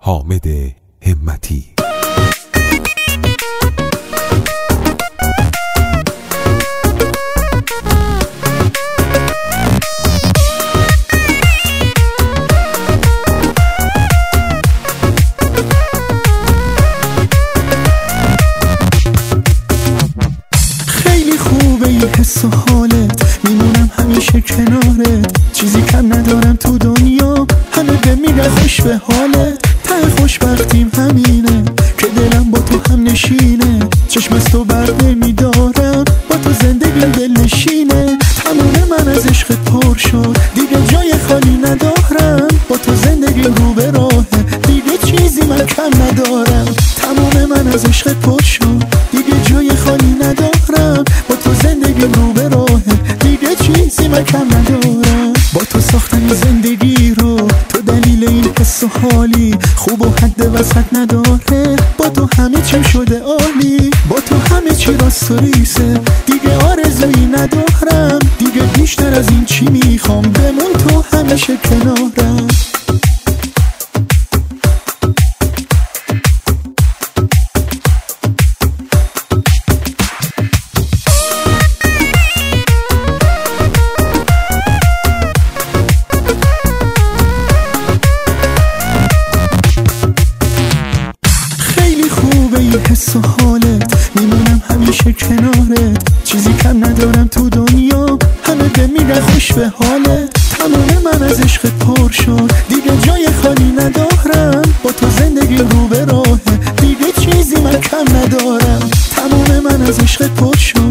حامد همتی. خیلی خوبه این حس و حالت، میمونم همیشه کنارت، چیزی کم ندارم تو دنیا، همه بمیره خوش به حالت. ته خوشبختیم همینه که دلم با تو هم نشینه، چشم از تو بر نمیدارم، با تو زندگی دل نشینه. تموم من از عشقت پر شد، دیگه جای خالی ندارم، با تو زندگی رو به راهه، دیگه چیزی من کم ندارم. تموم من از عشقت پر شد، دیگه جای خالی ندارم، با تو زندگی رو به راهه، دیگه چیزی من کم ندارم. با تو ساختم زندگی رو، تو دلیل این حس و حالی، خوب و حد وسط نداره، با تو همه چی شده عالی، با تو همه چی راست و ریسه، دیگه آرزویی ندارم، دیگه بیشتر از این چی میخوام، بمون تو همیشه کنارم. حس و حالت، میمونم همیشه کنارت، چیزی کم ندارم تو دنیا، همه بمیره خوش به حالت. تموم من از عشقت پر شد، دیگه جای خالی ندارم، با تو زندگی رو به راهه، دیگه چیزی من کم ندارم. تموم من از عشقت پر شد،